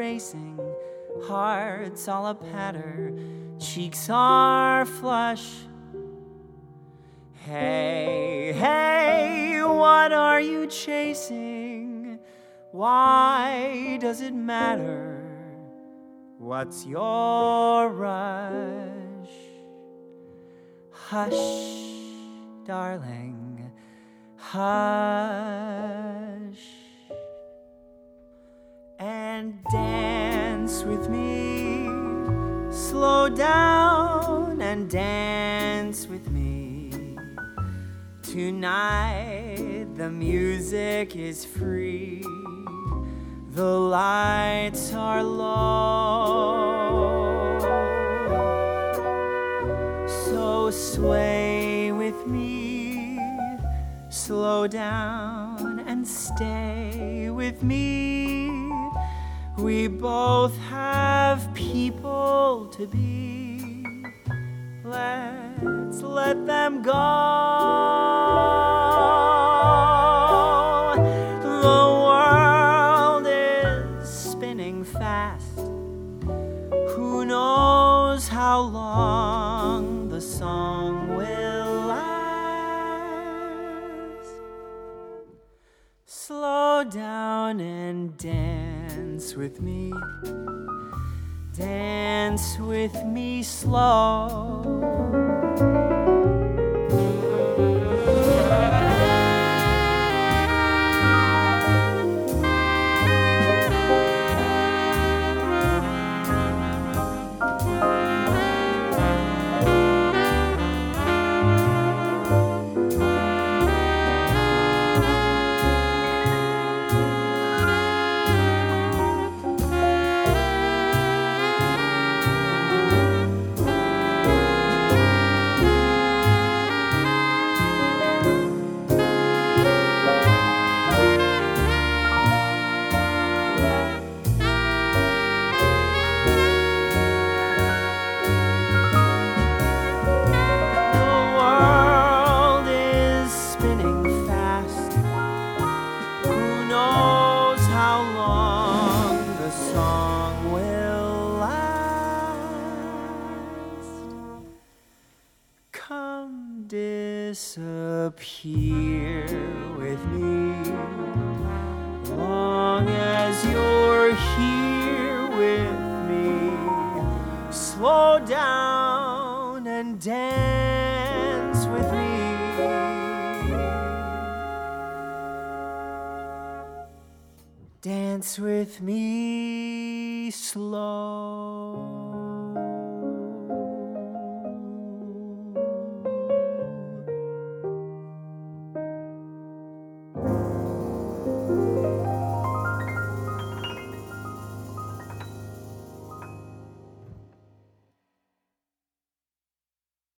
racing, hearts all a-patter, cheeks are flush. Hey, hey, what are you chasing? Why does it matter? What's your rush? Hush, darling, hush. And dance with me, slow down and dance with me. Tonight the music is free, the lights are low. So sway with me, slow down and stay with me. We both have people to be. Let's let them go. The world is spinning fast. Who knows how long the song will last? Slow down and dance with me. Dance with me slow. Disappear with me, long as you're here with me. Slow down and dance with me. Dance with me slow.